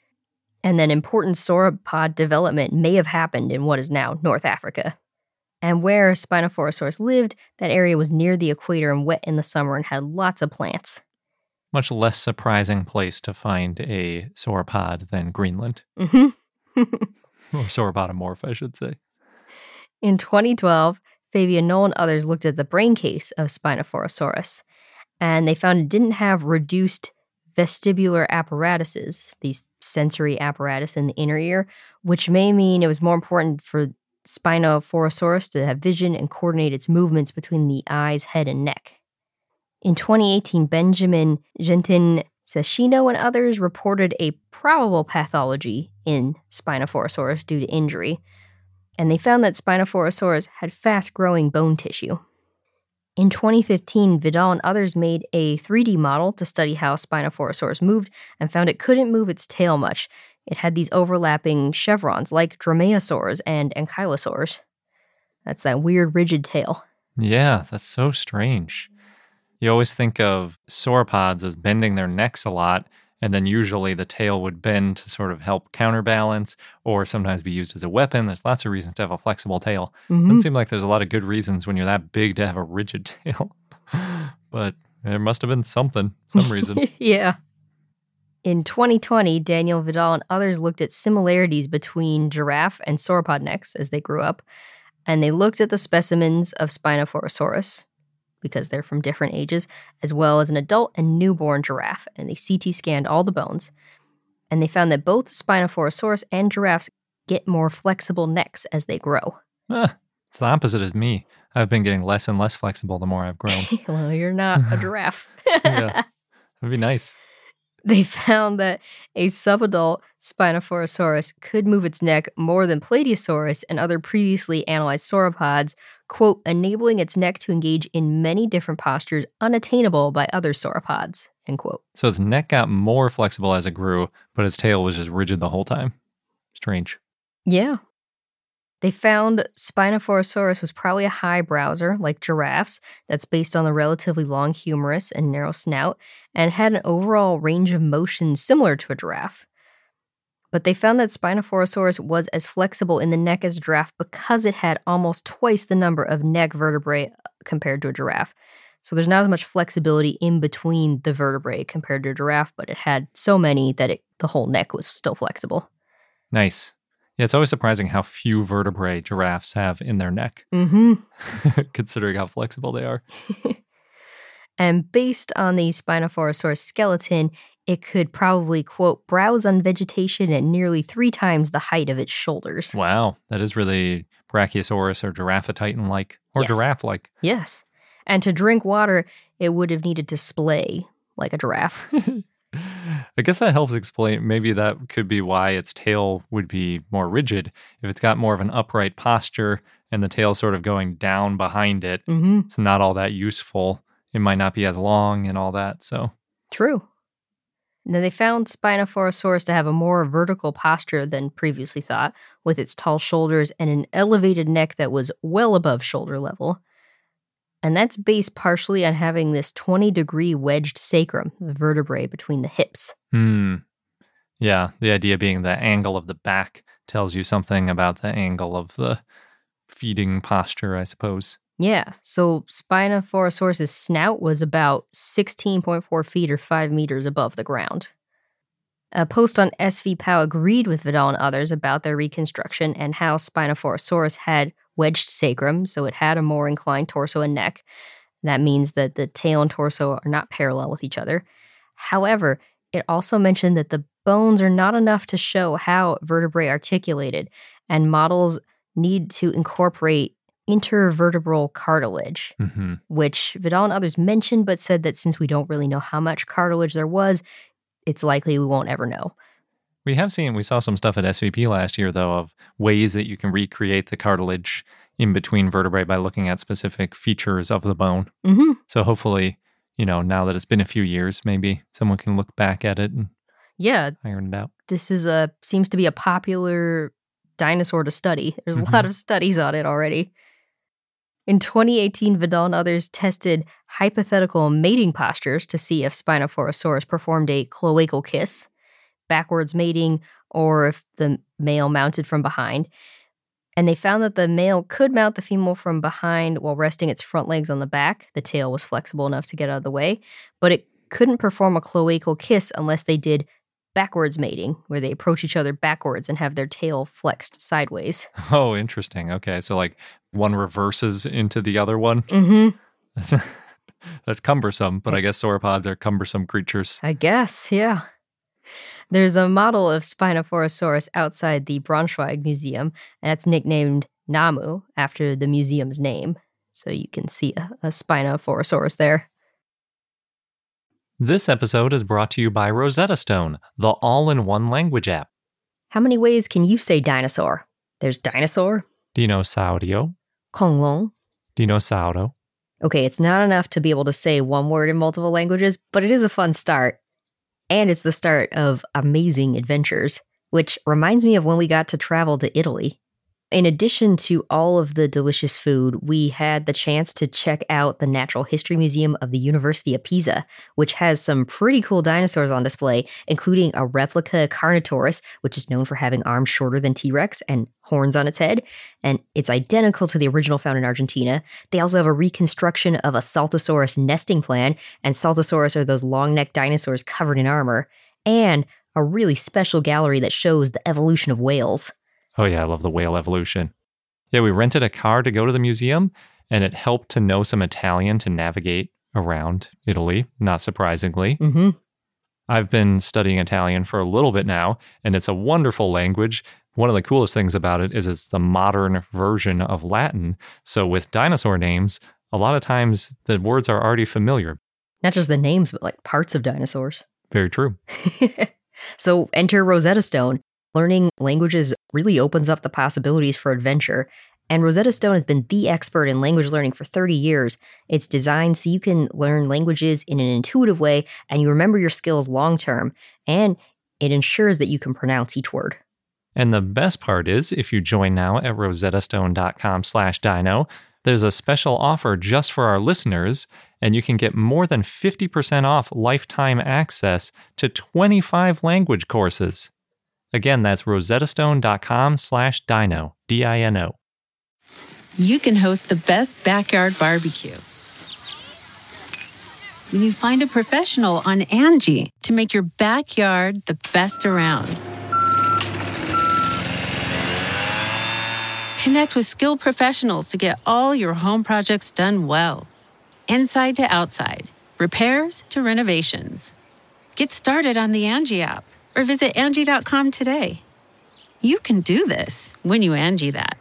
And then important sauropod development may have happened in what is now North Africa. And where Spinosaurus lived, that area was near the equator and wet in the summer and had lots of plants. Much less surprising place to find a sauropod than Greenland. Mm-hmm. Or sauropodomorph, I should say. In 2012, Fabian Knoll and others looked at the brain case of Spinosaurus, And they found it didn't have reduced vestibular apparatuses, these sensory apparatus in the inner ear, which may mean it was more important for Spinophorosaurus to have vision and coordinate its movements between the eyes, head, and neck. In 2018, Benjamin Gentin-Sacchino and others reported a probable pathology in Spinophorosaurus due to injury, and they found that Spinophorosaurus had fast-growing bone tissue. In 2015, Vidal and others made a 3D model to study how Spinophorosaurus moved and found it couldn't move its tail much. It had these overlapping chevrons like dromaeosaurs and ankylosaurs. That's that weird rigid tail. Yeah, that's so strange. You always think of sauropods as bending their necks a lot, and then usually the tail would bend to sort of help counterbalance or sometimes be used as a weapon. There's lots of reasons to have a flexible tail. Doesn't seem like there's a lot of good reasons when you're that big to have a rigid tail. But there must have been some reason. Yeah. In 2020, Daniel Vidal and others looked at similarities between giraffe and sauropod necks as they grew up, and they looked at the specimens of Spinophorosaurus, because they're from different ages, as well as an adult and newborn giraffe, and they CT scanned all the bones. And they found that both Spinophorosaurus and giraffes get more flexible necks as they grow. It's the opposite of me. I've been getting less and less flexible the more I've grown. Well, you're not a giraffe. Yeah, that'd be nice. They found that a subadult Spinophorosaurus could move its neck more than Plateosaurus and other previously analyzed sauropods, quote, enabling its neck to engage in many different postures unattainable by other sauropods, end quote. So its neck got more flexible as it grew, but its tail was just rigid the whole time. Strange. Yeah. They found Spinophorosaurus was probably a high browser, like giraffes, that's based on the relatively long humerus and narrow snout, and had an overall range of motion similar to a giraffe. But they found that Spinophorosaurus was as flexible in the neck as a giraffe because it had almost twice the number of neck vertebrae compared to a giraffe. So there's not as much flexibility in between the vertebrae compared to a giraffe, but it had so many that the whole neck was still flexible. Nice. Yeah, it's always surprising how few vertebrae giraffes have in their neck, considering how flexible they are. And based on the Spinophorosaurus skeleton, it could probably, quote, browse on vegetation at nearly 3 times the height of its shoulders. Wow, that is really Brachiosaurus or Giraffatitan-like, or Yes. giraffe-like. Yes. And to drink water, it would have needed to splay like a giraffe. I guess that helps explain. Maybe that could be why its tail would be more rigid. If it's got more of an upright posture and the tail sort of going down behind it, it's not all that useful. It might not be as long and all that, so. True. And then they found Spinophorosaurus to have a more vertical posture than previously thought, with its tall shoulders and an elevated neck that was well above shoulder level. And that's based partially on having this 20-degree wedged sacrum, the vertebrae between the hips. Yeah, the idea being the angle of the back tells you something about the angle of the feeding posture, I suppose. Yeah, so Spinophorosaurus' snout was about 16.4 feet or 5 meters above the ground. A post on SVPOW agreed with Vidal and others about their reconstruction and how Spinophorosaurus had wedged sacrum, so it had a more inclined torso and neck. That means that the tail and torso are not parallel with each other. However, it also mentioned that the bones are not enough to show how vertebrae articulated, and models need to incorporate intervertebral cartilage, which Vidal and others mentioned, but said that since we don't really know how much cartilage there was, it's likely we won't ever know. We saw some stuff at SVP last year, though, of ways that you can recreate the cartilage in between vertebrae by looking at specific features of the bone. So hopefully, now that it's been a few years, maybe someone can look back at it and iron it out. This seems to be a popular dinosaur to study. There's a lot of studies on it already. In 2018, Vidal and others tested hypothetical mating postures to see if Spinophorosaurus performed a cloacal kiss, backwards mating, or if the male mounted from behind. And they found that the male could mount the female from behind while resting its front legs on the back. The tail was flexible enough to get out of the way, but it couldn't perform a cloacal kiss unless they did backwards mating, where they approach each other backwards and have their tail flexed sideways. Oh, interesting. Okay, so like one reverses into the other one. That's cumbersome, but I guess sauropods are cumbersome creatures. I guess, yeah. There's a model of Spinophorosaurus outside the Braunschweig Museum, and it's nicknamed Namu after the museum's name. So you can see a Spinophorosaurus there. This episode is brought to you by Rosetta Stone, the all-in-one language app. How many ways can you say dinosaur? There's dinosaur, Dinosaurio, 恐龙. dinosaurio. Okay, it's not enough to be able to say one word in multiple languages, but it is a fun start. And it's the start of amazing adventures, which reminds me of when we got to travel to Italy. In addition to all of the delicious food, we had the chance to check out the Natural History Museum of the University of Pisa, which has some pretty cool dinosaurs on display, including a replica Carnotaurus, which is known for having arms shorter than T-Rex and horns on its head, and it's identical to the original found in Argentina. They also have a reconstruction of a Saltosaurus nesting plan, and Saltosaurus are those long-necked dinosaurs covered in armor, and a really special gallery that shows the evolution of whales. Oh yeah, I love the whale evolution. Yeah, we rented a car to go to the museum, and it helped to know some Italian to navigate around Italy, not surprisingly. Mm-hmm. I've been studying Italian for a little bit now, and it's a wonderful language. One of the coolest things about it is it's the modern version of Latin. So with dinosaur names, a lot of times the words are already familiar. Not just the names, but like parts of dinosaurs. Very true. So enter Rosetta Stone. Learning languages really opens up the possibilities for adventure. And Rosetta Stone has been the expert in language learning for 30 years. It's designed so you can learn languages in an intuitive way and you remember your skills long term. And it ensures that you can pronounce each word. And the best part is, if you join now at rosettastone.com/dino, there's a special offer just for our listeners, and you can get more than 50% off lifetime access to 25 language courses. Again, that's rosettastone.com/dino, D-I-N-O. You can host the best backyard barbecue when you find a professional on Angie to make your backyard the best around. Connect with skilled professionals to get all your home projects done well. Inside to outside, repairs to renovations. Get started on the Angie app or visit Angie.com today. You can do this when you Angie that.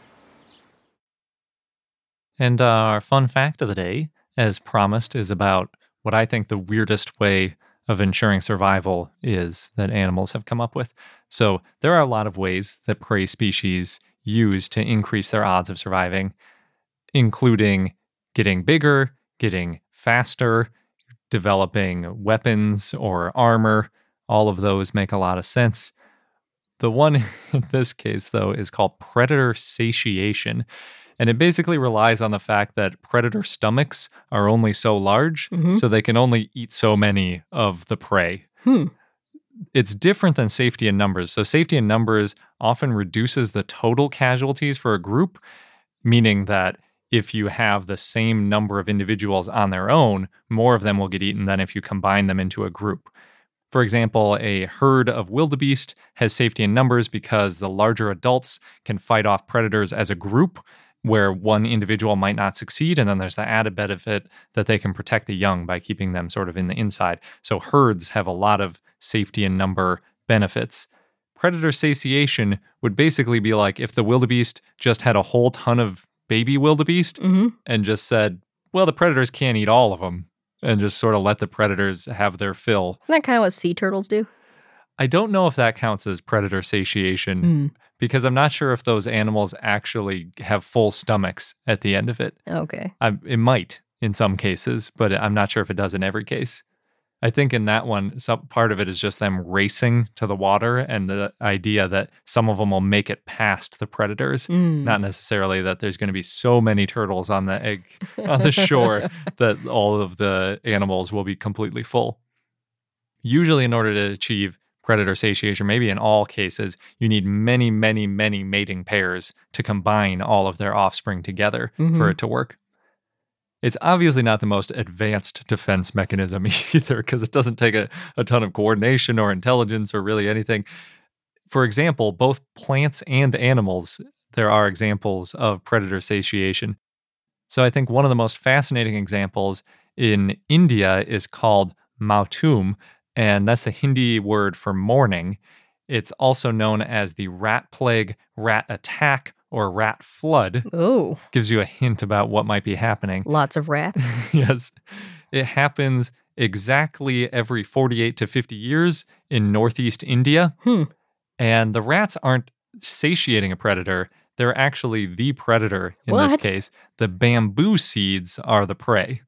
And our fun fact of the day, as promised, is about what I think the weirdest way of ensuring survival is that animals have come up with. So there are a lot of ways that prey species use to increase their odds of surviving, including getting bigger, getting faster, developing weapons or armor. All of those make a lot of sense. The one in this case, though, is called predator satiation. And it basically relies on the fact that predator stomachs are only so large, so they can only eat so many of the prey. It's different than safety in numbers. So safety in numbers often reduces the total casualties for a group, meaning that if you have the same number of individuals on their own, more of them will get eaten than if you combine them into a group. For example, a herd of wildebeest has safety in numbers because the larger adults can fight off predators as a group, where one individual might not succeed, and then there's the added benefit that they can protect the young by keeping them sort of in the inside. So herds have a lot of safety in number benefits. Predator satiation would basically be like if the wildebeest just had a whole ton of baby wildebeest and just said, well, the predators can't eat all of them, and just sort of let the predators have their fill. Isn't that kind of what sea turtles do? I don't know if that counts as predator satiation because I'm not sure if those animals actually have full stomachs at the end of it. Okay. It might in some cases, but I'm not sure if it does in every case. I think in that one, some part of it is just them racing to the water and the idea that some of them will make it past the predators, not necessarily that there's going to be so many turtles on the shore that all of the animals will be completely full. Usually in order to achieve predator satiation, maybe in all cases, you need many, many, many mating pairs to combine all of their offspring together for it to work. It's obviously not the most advanced defense mechanism either, because it doesn't take a ton of coordination or intelligence or really anything. For example, both plants and animals, there are examples of predator satiation. So I think one of the most fascinating examples in India is called Mautum, and that's the Hindi word for morning. It's also known as the rat plague, rat attack, or rat flood. Oh, Gives you a hint about what might be happening. lots of rats. Yes. It happens exactly every 48 to 50 years in northeast India. And the rats aren't satiating a predator. They're actually the predator in this What? case. The bamboo seeds are the prey.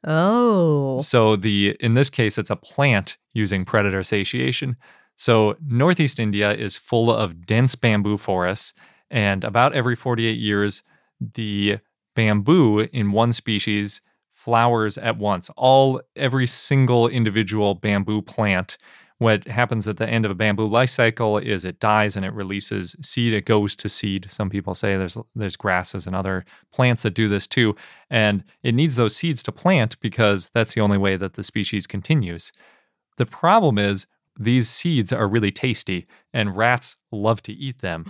Oh. So in this case, it's a plant using predator satiation. So northeast India is full of dense bamboo forests, and about every 48 years, the bamboo in one species flowers at once. Every single individual bamboo plant. What happens at the end of a bamboo life cycle is it dies and it releases seed. It goes to seed. Some people say there's grasses and other plants that do this too. And it needs those seeds to plant because that's the only way that the species continues. The problem is these seeds are really tasty and rats love to eat them.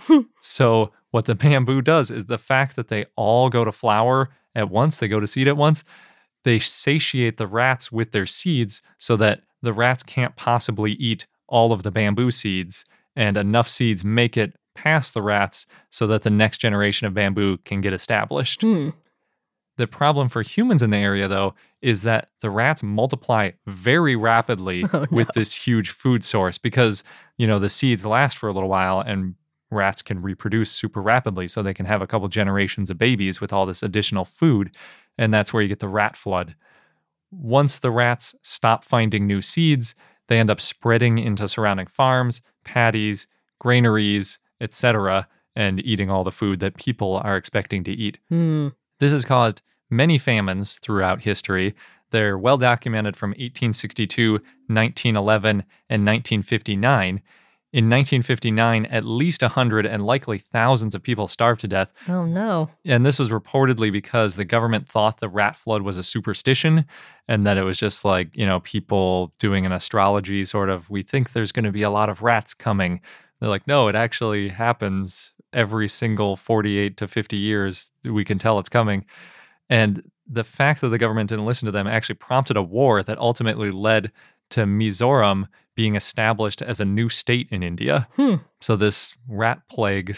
So what the bamboo does is the fact that they all go to flower at once, they go to seed at once, they satiate the rats with their seeds so that the rats can't possibly eat all of the bamboo seeds, and enough seeds make it past the rats so that the next generation of bamboo can get established. The problem for humans in the area, though, is that the rats multiply very rapidly with this huge food source because, the seeds last for a little while and rats can reproduce super rapidly, so they can have a couple generations of babies with all this additional food, and that's where you get the rat flood. Once the rats stop finding new seeds, they end up spreading into surrounding farms, paddies, granaries, etc., and eating all the food that people are expecting to eat. This has caused many famines throughout history. They're well documented from 1862, 1911, and 1959. In 1959, at least 100 and likely thousands of people starved to death. Oh, no. And this was reportedly because the government thought the rat flood was a superstition and that it was just like, people doing an astrology sort of, we think there's going to be a lot of rats coming. They're like, no, it actually happens every single 48 to 50 years. We can tell it's coming. And the fact that the government didn't listen to them actually prompted a war that ultimately led to Mizoram being established as a new state in India. So this rat plague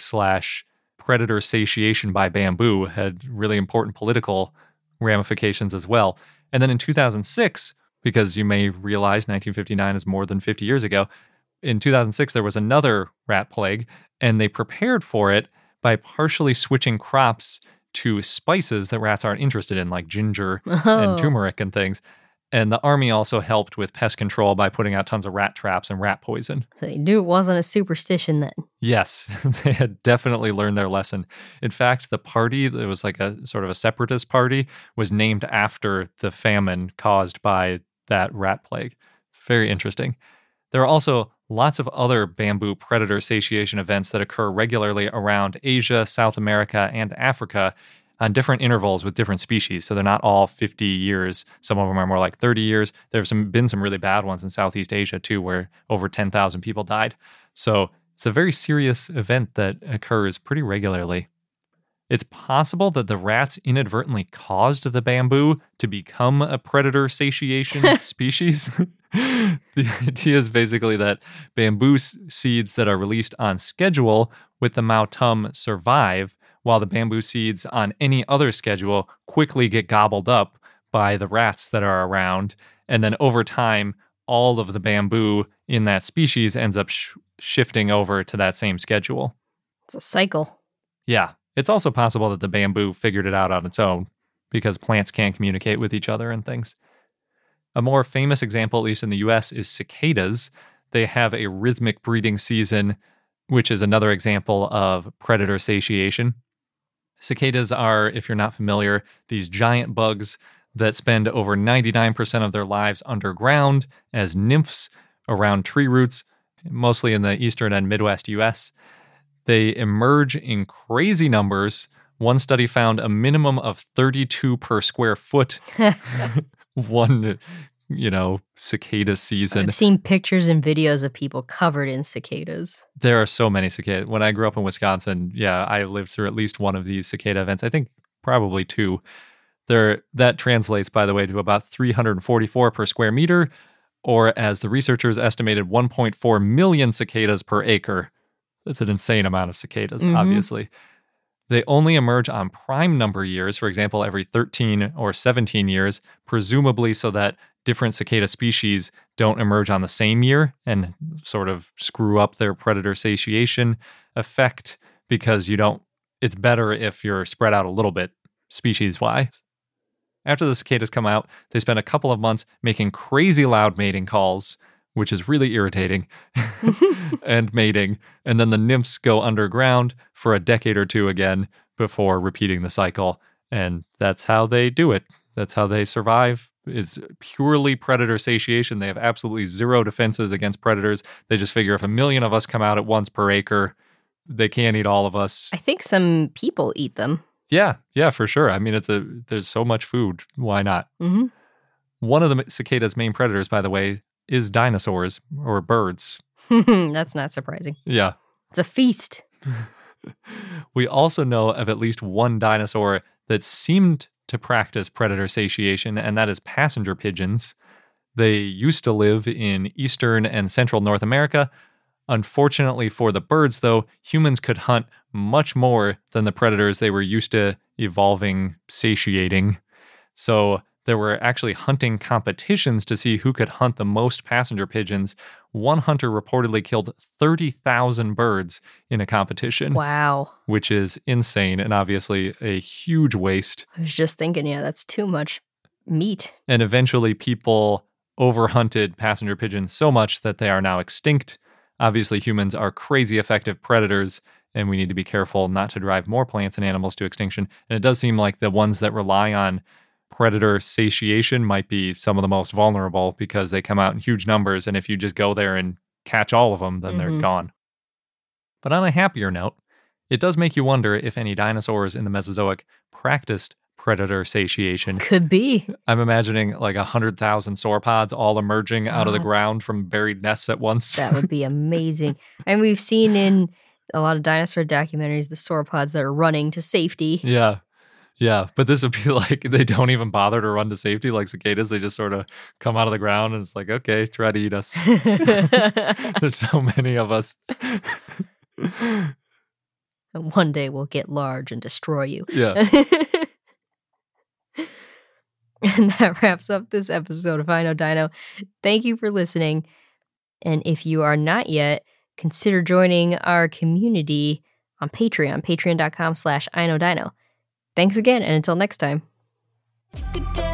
/ predator satiation by bamboo had really important political ramifications as well. And then in 2006, because you may realize 1959 is more than 50 years ago, in 2006 there was another rat plague, and they prepared for it by partially switching crops to spices that rats aren't interested in, like ginger and turmeric and things. And the army also helped with pest control by putting out tons of rat traps and rat poison. So you knew it wasn't a superstition then. Yes, they had definitely learned their lesson. In fact, the party, that was like a sort of a separatist party, was named after the famine caused by that rat plague. Very interesting. There are also lots of other bamboo predator satiation events that occur regularly around Asia, South America, and Africa on different intervals with different species. So they're not all 50 years. Some of them are more like 30 years. There have been some really bad ones in Southeast Asia too, where over 10,000 people died. So it's a very serious event that occurs pretty regularly. It's possible that the rats inadvertently caused the bamboo to become a predator satiation species. The idea is basically that bamboo seeds that are released on schedule with the Mautum survive, while the bamboo seeds on any other schedule quickly get gobbled up by the rats that are around. And then over time, all of the bamboo in that species ends up shifting over to that same schedule. It's a cycle. Yeah. It's also possible that the bamboo figured it out on its own because plants can't communicate with each other and things. A more famous example, at least in the US, is cicadas. They have a rhythmic breeding season, which is another example of predator satiation. Cicadas are, if you're not familiar, these giant bugs that spend over 99% of their lives underground as nymphs around tree roots, mostly in the eastern and Midwest US. They emerge in crazy numbers. One study found a minimum of 32 per square foot. One, cicada season. I've seen pictures and videos of people covered in cicadas. There are so many cicadas. When I grew up in Wisconsin, I lived through at least one of these cicada events. I think probably two. That translates, by the way, to about 344 per square meter, or as the researchers estimated, 1.4 million cicadas per acre. That's an insane amount of cicadas, obviously. They only emerge on prime number years, for example, every 13 or 17 years, presumably so that different cicada species don't emerge on the same year and sort of screw up their predator satiation effect, because it's better if you're spread out a little bit species-wise. After the cicadas come out, they spend a couple of months making crazy loud mating calls, which is really irritating, and mating. And then the nymphs go underground for a decade or two again before repeating the cycle. And that's how they do it. That's how they survive. It's purely predator satiation. They have absolutely zero defenses against predators. They just figure if 1 million of us come out at once per acre, they can't eat all of us. I think some people eat them. Yeah, for sure. I mean, there's so much food. Why not? Mm-hmm. One of the cicada's main predators, by the way, is dinosaurs or birds. That's not surprising. Yeah. It's a feast. We also know of at least one dinosaur that seemed to practice predator satiation, and that is passenger pigeons. They used to live in eastern and central North America. Unfortunately for the birds, though, humans could hunt much more than the predators they were used to evolving satiating. So there were actually hunting competitions to see who could hunt the most passenger pigeons. One hunter reportedly killed 30,000 birds in a competition. Wow. Which is insane and obviously a huge waste. I was just thinking, that's too much meat. And eventually people overhunted passenger pigeons so much that they are now extinct. Obviously, humans are crazy effective predators, and we need to be careful not to drive more plants and animals to extinction. And it does seem like the ones that rely on predator satiation might be some of the most vulnerable because they come out in huge numbers, and if you just go there and catch all of them, then they're gone. But on a happier note, it does make you wonder if any dinosaurs in the Mesozoic practiced predator satiation. Could be. I'm imagining like 100,000 sauropods all emerging out of the ground from buried nests at once. That would be amazing. And we've seen in a lot of dinosaur documentaries the sauropods that are running to safety. Yeah, but this would be like they don't even bother to run to safety like cicadas. They just sort of come out of the ground and it's like, okay, try to eat us. There's so many of us. And one day we'll get large and destroy you. Yeah. And that wraps up this episode of I Know Dino. Thank you for listening. And if you are not yet, consider joining our community on Patreon, patreon.com/IKnowDino. Thanks again, and until next time.